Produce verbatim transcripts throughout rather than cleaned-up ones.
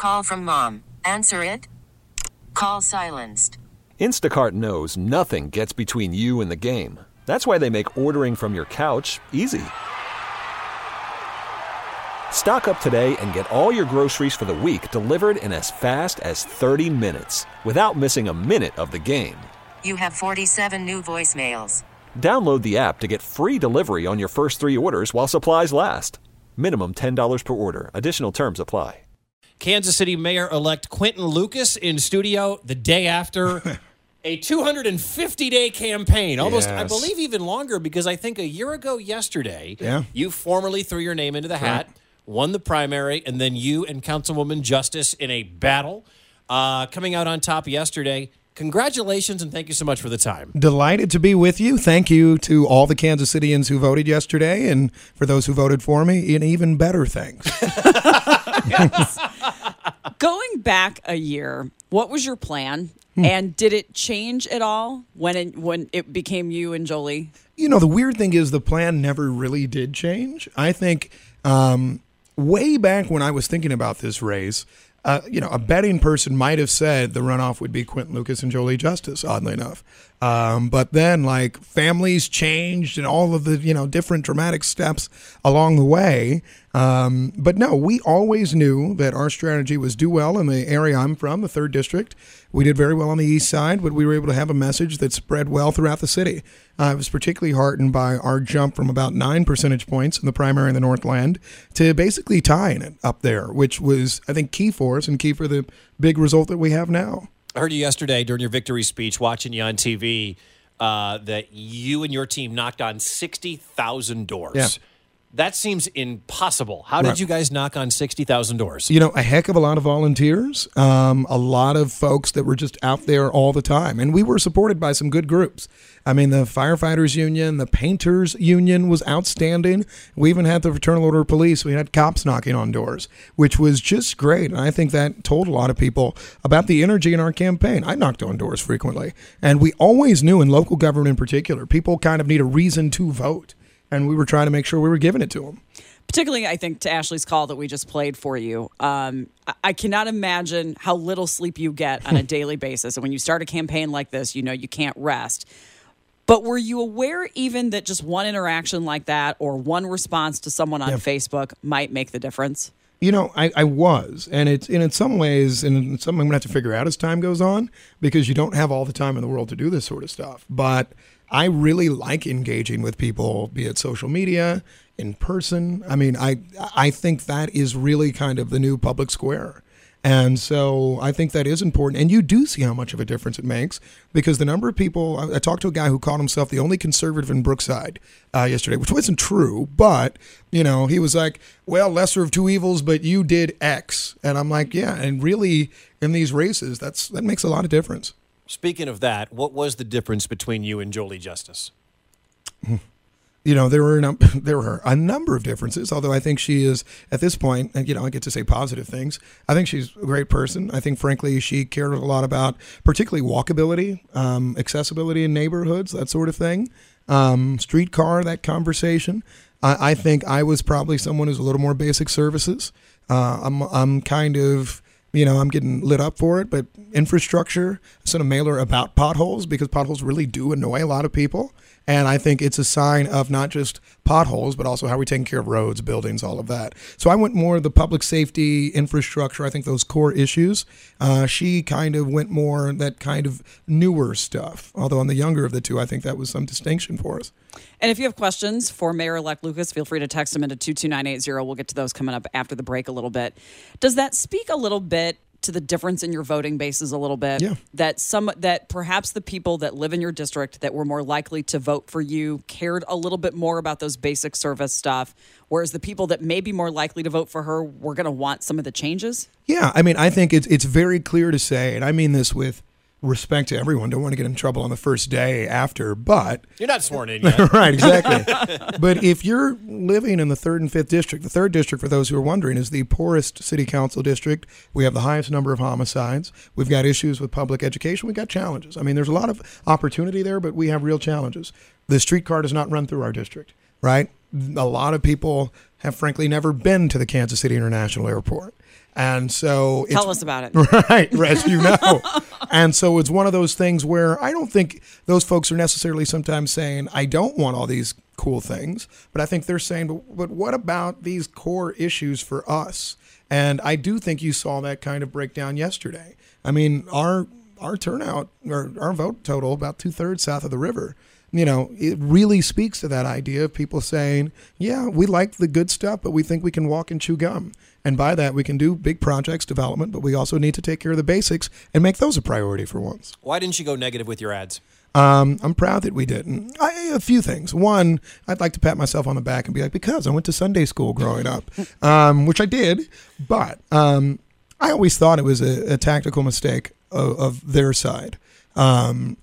Call from mom. Answer it. Call silenced. Instacart knows nothing gets between you and the game. That's why they make ordering from your couch easy. Stock up today and get all your groceries for the week delivered in as fast as thirty minutes without missing a minute of the game. You have forty-seven new voicemails. Download the app to get free delivery on your first three orders while supplies last. Minimum ten dollars per order. Additional terms apply. Kansas City Mayor-elect Quinton Lucas in studio the day after a two hundred fifty day campaign. Almost, yes. I believe even longer, because I think a year ago yesterday, yeah. you formally threw your name into the hat, right. won the primary, and then you and Councilwoman Justice in a battle, uh, coming out on top yesterday. Congratulations, and thank you so much for the time. Delighted to be with you. Thank you to all the Kansas Cityans who voted yesterday, and for those who voted for me, and even better thanks. Yes. Going back a year, what was your plan? Hmm. And did it change at all when it, when it became you and Jolie? You know, the weird thing is the plan never really did change. I think um, way back when I was thinking about this race, Uh, you know, a betting person might have said the runoff would be Quinton Lucas and Jolie Justice, oddly enough. Um, but then, like, families changed and all of the, you know, different dramatic steps along the way. Um, but no, we always knew that our strategy was do well in the area I'm from, the third district. We did very well on the east side, but we were able to have a message that spread well throughout the city. Uh, I was particularly heartened by our jump from about nine percentage points in the primary in the Northland to basically tying it up there, which was, I think, key for us and key for the big result that we have now. I heard you yesterday during your victory speech, watching you on T V, uh, that you and your team knocked on sixty thousand doors. Yeah. That seems impossible. How did Right. you guys knock on sixty thousand doors? You know, a heck of a lot of volunteers, um, a lot of folks that were just out there all the time. And we were supported by some good groups. I mean, the Firefighters Union, the Painters Union was outstanding. We even had the Fraternal Order of Police. We had cops knocking on doors, which was just great. And I think that told a lot of people about the energy in our campaign. I knocked on doors frequently. And we always knew, in local government in particular, people kind of need a reason to vote. And we were trying to make sure we were giving it to them. Particularly, I think, to Ashley's call that we just played for you. Um, I-, I cannot imagine how little sleep you get on a daily basis. And when you start a campaign like this, you know you can't rest. But were you aware even that just one interaction like that or one response to someone on yeah. Facebook might make the difference? You know, I, I was, and it's and in some ways, and in some I'm gonna have to figure out as time goes on, because you don't have all the time in the world to do this sort of stuff. But I really like engaging with people, be it social media, in person. I mean, I I think that is really kind of the new public square. And so I think that is important. And you do see how much of a difference it makes, because the number of people, I, I talked to a guy who called himself the only conservative in Brookside uh, yesterday, which wasn't true, but, you know, he was like, well, lesser of two evils, but you did X. And I'm like, yeah, and really in these races, that's that makes a lot of difference. Speaking of that, what was the difference between you and Jolie Justice? You know, there were, num- there were a number of differences, although I think she is, at this point, and you know, I get to say positive things. I think she's a great person. I think, frankly, she cared a lot about particularly walkability, um, accessibility in neighborhoods, that sort of thing. Um, streetcar, that conversation. I, I think I was probably someone who's a little more basic services. Uh, I'm, I'm kind of... You know, I'm getting lit up for it, but infrastructure, I sent a mailer about potholes, because potholes really do annoy a lot of people. And I think it's a sign of not just potholes, but also how we're taking care of roads, buildings, all of that. So I went more the public safety, infrastructure, I think those core issues. Uh, she kind of went more that kind of newer stuff. Although on the younger of the two, I think that was some distinction for us. And if you have questions for Mayor-elect Lucas, feel free to text him into two two nine eight zero. We'll get to those coming up after the break a little bit. Does that speak a little bit to the difference in your voting bases a little bit? Yeah. That some that perhaps the people that live in your district that were more likely to vote for you cared a little bit more about those basic service stuff, whereas the people that may be more likely to vote for her were going to want some of the changes? Yeah, I mean, I think it's it's very clear to say, and I mean this with respect to everyone, don't want to get in trouble on the first day after, but... You're not sworn in yet. Right, exactly. But if you're living in the third and fifth district, the third district, for those who are wondering, is the poorest city council district. We have the highest number of homicides. We've got issues with public education. We've got challenges. I mean, there's a lot of opportunity there, but we have real challenges. The streetcar does not run through our district, right? A lot of people have, frankly, never been to the Kansas City International Airport. And so Tell us about it. Right, as you know. And so it's one of those things where I don't think those folks are necessarily sometimes saying, I don't want all these cool things, but I think they're saying, but, but what about these core issues for us? And I do think you saw that kind of breakdown yesterday. I mean, our our turnout, or our vote total, about two-thirds south of the river, you know, it really speaks to that idea of people saying, yeah, we like the good stuff, but we think we can walk and chew gum. And by that, we can do big projects, development, but we also need to take care of the basics and make those a priority for once. Why didn't you go negative with your ads? Um, I'm proud that we didn't. I, a few things. One, I'd like to pat myself on the back and be like, because I went to Sunday school growing up, um, which I did, but um, I always thought it was a, a tactical mistake of, of their side. Um,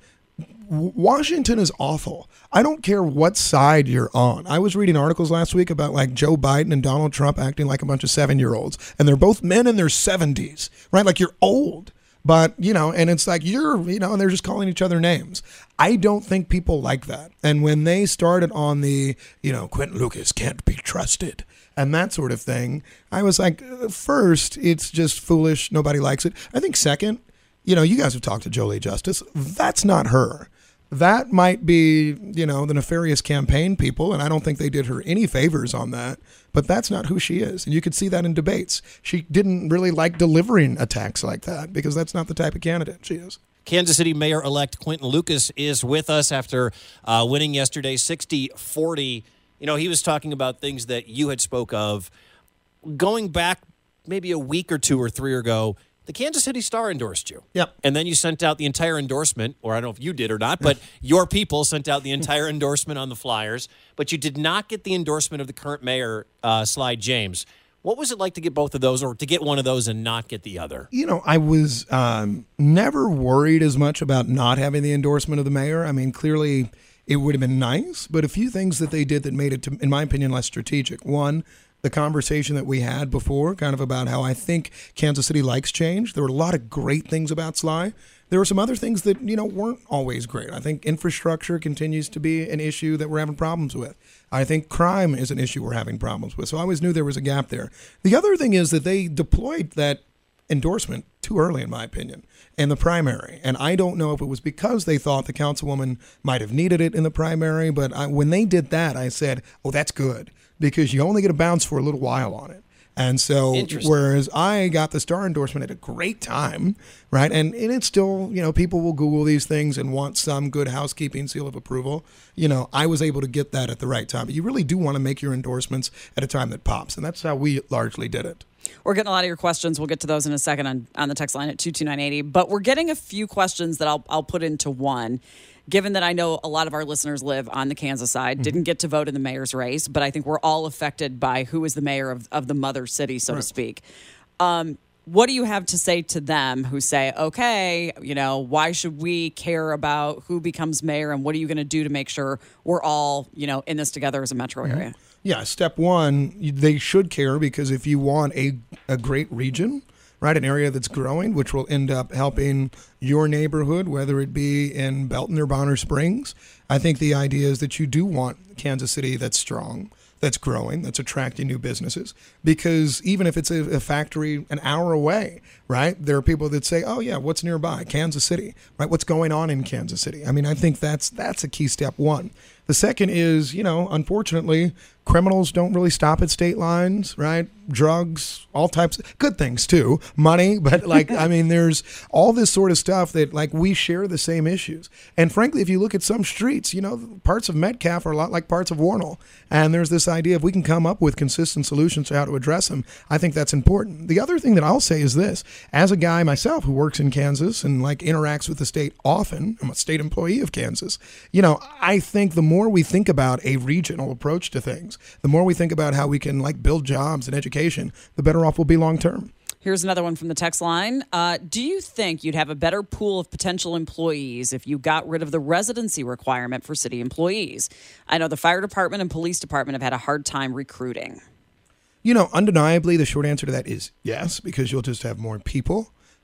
Washington is awful. I don't care what side you're on. I was reading articles last week about like Joe Biden and Donald Trump acting like a bunch of seven-year-olds, and they're both men in their seventies, right? Like you're old. But, you know, and it's like you're, you know, and they're just calling each other names. I don't think people like that. And when they started on the, you know, Quinton Lucas can't be trusted and that sort of thing, I was like, first, it's just foolish. Nobody likes it. I think second, you know, you guys have talked to Jolie Justice. That's not her. That might be, you know, the nefarious campaign people, and I don't think they did her any favors on that, but that's not who she is. And you could see that in debates. She didn't really like delivering attacks like that because that's not the type of candidate she is. Kansas City Mayor-elect Quinton Lucas is with us after uh, winning yesterday sixty forty. You know, he was talking about things that you had spoke of. Going back maybe a week or two or three ago, the Kansas City Star endorsed you. Yep. And then you sent out the entire endorsement, or I don't know if you did or not, but your people sent out the entire endorsement on the flyers, but you did not get the endorsement of the current mayor, uh, Sly James. What was it like to get both of those, or to get one of those and not get the other? You know, I was um, never worried as much about not having the endorsement of the mayor. I mean, clearly it would have been nice, but a few things that they did that made it, to, in my opinion, less strategic. One, the conversation that we had before, kind of about how I think Kansas City likes change. There were a lot of great things about Sly. There were some other things that, you know, weren't always great. I think infrastructure continues to be an issue that we're having problems with. I think crime is an issue we're having problems with. So I always knew there was a gap there. The other thing is that they deployed that endorsement too early, in my opinion, in the primary. And I don't know if it was because they thought the councilwoman might have needed it in the primary, but I, when they did that, I said, oh, that's good, because you only get a bounce for a little while on it. And so, whereas I got the Star endorsement at a great time, right? And, and it's still, you know, people will Google these things and want some good housekeeping seal of approval. You know, I was able to get that at the right time. But you really do want to make your endorsements at a time that pops. And that's how we largely did it. We're getting a lot of your questions. We'll get to those in a second on, on the text line at two two nine eight zero. But we're getting a few questions that I'll I'll put into one. Given that I know a lot of our listeners live on the Kansas side, mm-hmm. didn't get to vote in the mayor's race, but I think we're all affected by who is the mayor of, of the mother city, so right. to speak. Um, what do you have to say to them who say, okay, you know, why should we care about who becomes mayor, and what are you going to do to make sure we're all, you know, in this together as a metro mm-hmm. area? Yeah, step one, they should care, because if you want a, a great region, right, an area that's growing, which will end up helping your neighborhood, whether it be in Belton or Bonner Springs, I think the idea is that you do want Kansas City that's strong, that's growing, that's attracting new businesses. Because even if it's a, a factory an hour away, right, there are people that say, oh, yeah, what's nearby? Kansas City, right? What's going on in Kansas City? I mean, I think that's that's a key step one. The second is, you know, unfortunately, criminals don't really stop at state lines, right? Drugs, all types of good things too, money, but like, I mean, there's all this sort of stuff that like we share the same issues. And frankly, if you look at some streets, you know, parts of Metcalf are a lot like parts of Warnell. And there's this idea if we can come up with consistent solutions to how to address them, I think that's important. The other thing that I'll say is this, as a guy myself who works in Kansas and like interacts with the state often, I'm a state employee of Kansas, you know, I think the more we think about a regional approach to things, the more we think about how we can like build jobs and education, the better off we'll be long term. Here's another one from the text line. Uh, do you think you'd have a better pool of potential employees if you got rid of the residency requirement for city employees? I know the fire department and police department have had a hard time recruiting. You know, undeniably, the short answer to that is yes, because you'll just have more people.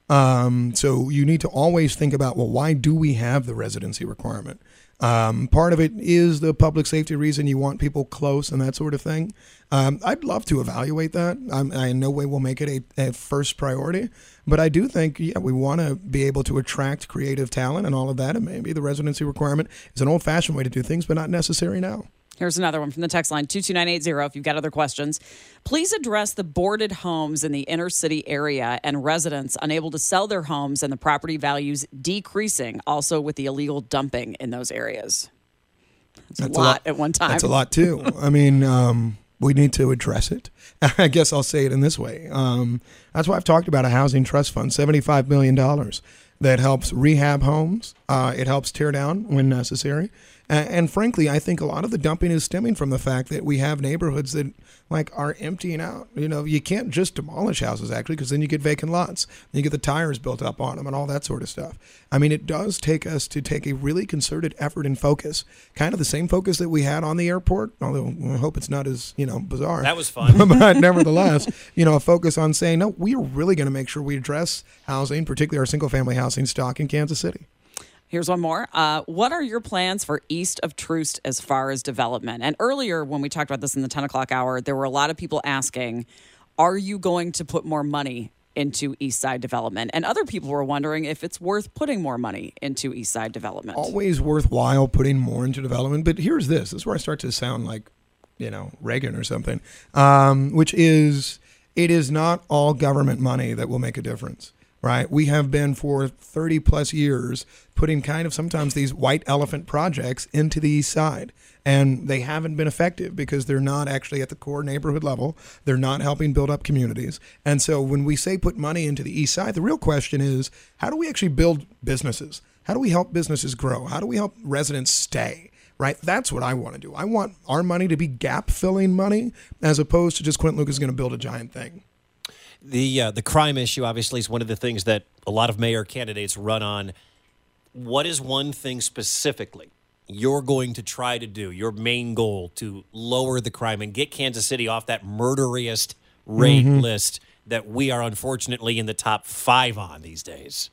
Um, so you need to always think about, well, why do we have the residency requirement? Um, part of it is the public safety reason you want people close and that sort of thing. Um, I'd love to evaluate that. I'm, I in no way will make it a, a first priority, but I do think, yeah, we want to be able to attract creative talent and all of that, and maybe the residency requirement is an old-fashioned way to do things, but not necessary now. Here's another one from the text line, two two nine eight zero, if you've got other questions. Please address the boarded homes in the inner city area and residents unable to sell their homes and the property values decreasing, also with the illegal dumping in those areas. That's, That's a, lot a lot at one time. That's a lot, too. I mean, um, we need to address it. I guess I'll say it in this way. Um, that's why I've talked about a housing trust fund, seventy-five million dollars, that helps rehab homes. Uh, it helps tear down when necessary. And, and frankly, I think a lot of the dumping is stemming from the fact that we have neighborhoods that like are emptying out. You know, you can't just demolish houses, actually, because then you get vacant lots. You get the tires built up on them and all that sort of stuff. I mean, it does take us to take a really concerted effort and focus, kind of the same focus that we had on the airport, although I hope it's not as, you know, bizarre. That was fun. But nevertheless, you know, a focus on saying, no, we are really going to make sure we address housing, particularly our single-family housing stock in Kansas City. Here's one more. Uh, what are your plans for east of Troost as far as development? And earlier, when we talked about this in the ten o'clock hour, there were a lot of people asking, are you going to put more money into East Side development? And other people were wondering if it's worth putting more money into East Side development. Always worthwhile putting more into development. But here's this. This is where I start to sound like, you know, Reagan or something, um, which is it is not all government money that will make a difference. Right. We have been for thirty plus years putting kind of sometimes these white elephant projects into the East Side. And they haven't been effective because they're not actually at the core neighborhood level. They're not helping build up communities. And so when we say put money into the East Side, the real question is, how do we actually build businesses? How do we help businesses grow? How do we help residents stay? Right? That's what I want to do. I want our money to be gap-filling money as opposed to just Quinton Lucas is going to build a giant thing. The uh, the crime issue, obviously, is one of the things that a lot of mayor candidates run on. What is one thing specifically you're going to try to do, your main goal, to lower the crime and get Kansas City off that murderiest rate mm-hmm. list that we are unfortunately in the top five on these days?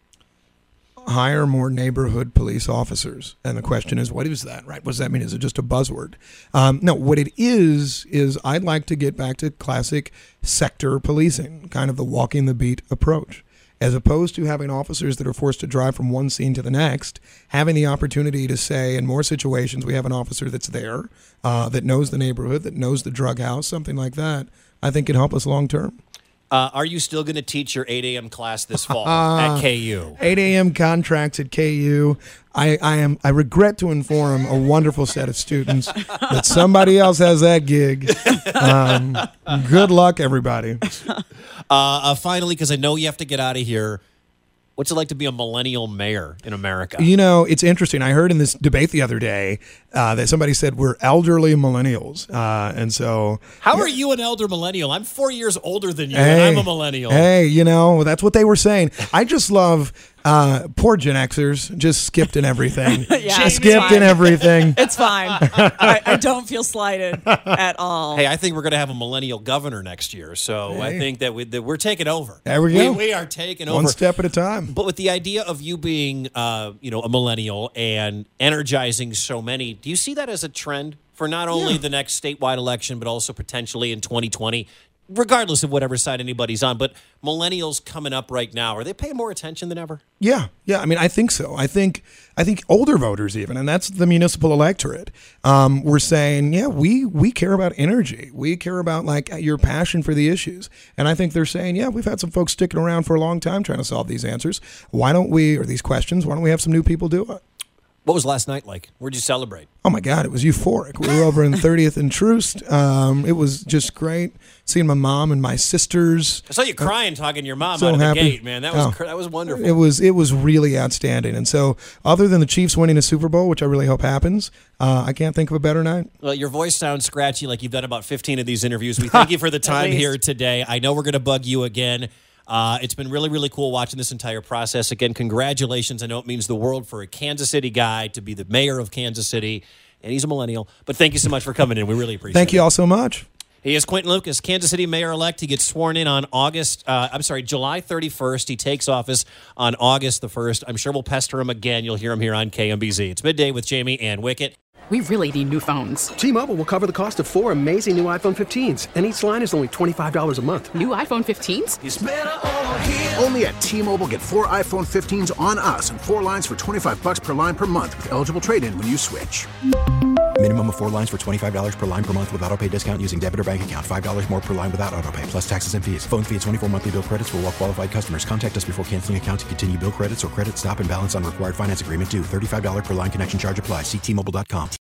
Hire more neighborhood police officers. And the question is, what is that, right? What does that mean? Is it just a buzzword? Um, no, what it is, is I'd like to get back to classic sector policing, kind of the walking the beat approach. As opposed to having officers that are forced to drive from one scene to the next, having the opportunity to say, in more situations, we have an officer that's there, uh, that knows the neighborhood, that knows the drug house, something like that, I think can help us long term. Uh, are you still going to teach your eight a.m. class this fall at K U? eight a.m. contracts at K U. I, I am. I regret to inform a wonderful set of students that somebody else has that gig. Um, good luck, everybody. Uh, uh, finally, because I know you have to get out of here, what's it like to be a millennial mayor in America? You know, it's interesting. I heard in this debate the other day uh, that somebody said we're elderly millennials. Uh, and so... How are you an elder millennial? I'm four years older than you, hey, and I'm a millennial. Hey, you know, that's what they were saying. I just love... Uh, poor Gen Xers just skipped in everything. yeah, skipped in everything. It's fine. I, I don't feel slighted at all. Hey, I think we're going to have a millennial governor next year, so hey. I think that, we, that we're taking over. There we go. We, we are taking over. One step at a time. But with the idea of you being, uh, you know, a millennial and energizing so many, do you see that as a trend for not only yeah. the next statewide election, but also potentially in twenty twenty? Regardless of whatever side anybody's on, but millennials coming up right now, are they paying more attention than ever? Yeah, yeah. I mean, I think so. I think I think older voters even, and that's the municipal electorate, um, we're saying, yeah, we we care about energy. We care about, like, your passion for the issues. And I think they're saying, yeah, we've had some folks sticking around for a long time trying to solve these answers. Why don't we, or these questions, why don't we have some new people do it? What was last night like? Where'd you celebrate? Oh, my God, it was euphoric. We were over in thirtieth and Troost. Um, it was just great seeing my mom and my sisters. I saw you crying talking to your mom so out of happy. the gate, man. That was oh, that was wonderful. It was it was really outstanding. And so other than the Chiefs winning a Super Bowl, which I really hope happens, uh, I can't think of a better night. Well, your voice sounds scratchy like you've done about fifteen of these interviews. We thank you for the time here today. I know we're going to bug you again. Uh, it's been really, really cool watching this entire process. Again, congratulations. I know it means the world for a Kansas City guy to be the mayor of Kansas City, and he's a millennial. But thank you so much for coming in. We really appreciate it. Thank you all so much. He is Quinton Lucas, Kansas City mayor-elect. He gets sworn in on August, uh, I'm sorry, July thirty-first. He takes office on August the first. I'm sure we'll pester him again. You'll hear him here on K M B Z. It's Midday with Jamie and Wicket. We really need new phones. T-Mobile will cover the cost of four amazing new iPhone fifteens, and each line is only twenty-five dollars a month. New iPhone fifteens? It's better over here. Only at T-Mobile, get four iPhone fifteens on us and four lines for twenty-five bucks per line per month with eligible trade-in when you switch. Minimum of four lines for twenty-five dollars per line per month with autopay discount using debit or bank account. five dollars more per line without autopay, plus taxes and fees. Phone fee at twenty-four monthly bill credits for well-qualified customers. Contact us before canceling account to continue bill credits or credit stop and balance on required finance agreement due. thirty-five dollars per line connection charge applies. See T Mobile dot com.